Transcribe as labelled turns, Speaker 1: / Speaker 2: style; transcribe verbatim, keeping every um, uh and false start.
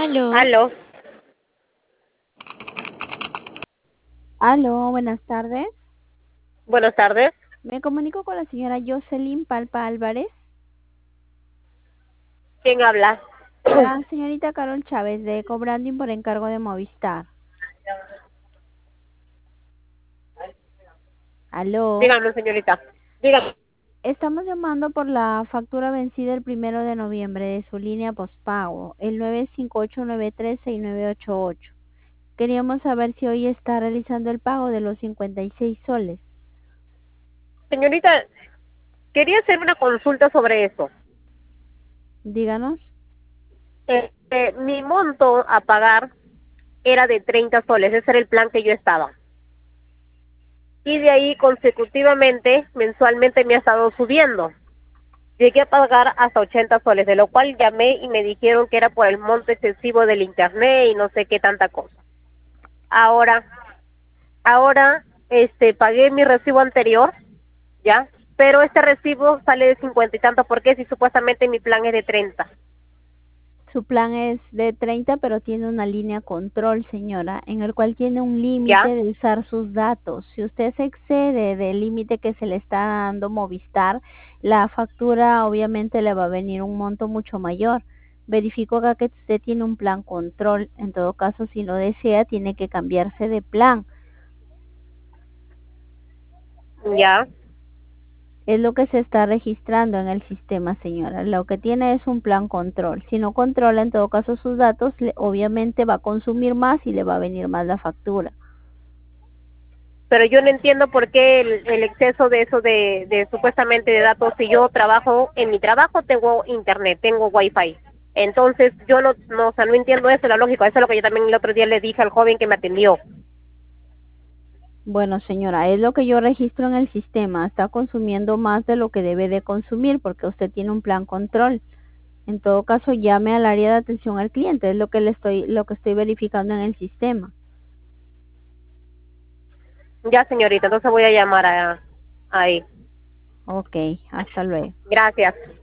Speaker 1: Aló,
Speaker 2: Aló,
Speaker 1: aló, buenas tardes.
Speaker 2: buenas tardes.
Speaker 1: Me comunico con la señora Jocelyn Palpa Álvarez.
Speaker 2: ¿Quién habla?
Speaker 1: La señorita Carol Chávez de Cobranding por encargo de Movistar. Aló.
Speaker 2: Dígame, señorita. Dígame.
Speaker 1: Estamos llamando por la factura vencida el primero de noviembre de su línea postpago, el nueve cinco ocho nueve tres seis nueve ocho ocho. Queríamos saber si hoy está realizando el pago de los cincuenta y seis soles.
Speaker 2: Señorita, quería hacer una consulta sobre eso.
Speaker 1: Díganos.
Speaker 2: Este, mi monto a pagar era de treinta soles, ese era el plan que yo estaba. Y de ahí consecutivamente, mensualmente me ha estado subiendo. Llegué a pagar hasta ochenta soles, de lo cual llamé y me dijeron que era por el monto excesivo del internet y no sé qué tanta cosa. Ahora, ahora, este, pagué mi recibo anterior, ¿ya? Pero este recibo sale de cincuenta y tanto, ¿por qué? Si supuestamente mi plan es de treinta.
Speaker 1: Su plan es de treinta, pero tiene una línea control, señora, en el cual tiene un límite
Speaker 2: ¿Ya?
Speaker 1: de usar sus datos. Si usted se excede del límite que se le está dando Movistar, la factura obviamente le va a venir un monto mucho mayor. Verifico acá que usted tiene un plan control. En todo caso, si lo desea, tiene que cambiarse de plan.
Speaker 2: ¿Ya?
Speaker 1: Es lo que se está registrando en el sistema, señora. Lo que tiene es un plan control. Si no controla en todo caso sus datos, le- obviamente va a consumir más y le va a venir más la factura.
Speaker 2: Pero yo no entiendo por qué el, el exceso de eso de, de supuestamente de datos. Si yo trabajo, en mi trabajo tengo internet, tengo wifi. Entonces yo no, no, o sea, no entiendo eso, la lógica. Eso es lo que yo también el otro día le dije al joven que me atendió.
Speaker 1: Bueno, señora, es lo que yo registro en el sistema. Está consumiendo más de lo que debe de consumir porque usted tiene un plan control. En todo caso, llame al área de atención al cliente. Es lo que le estoy, lo que estoy verificando en el sistema.
Speaker 2: Ya, señorita, entonces voy a llamar a, ahí.
Speaker 1: Ok, hasta luego.
Speaker 2: Gracias.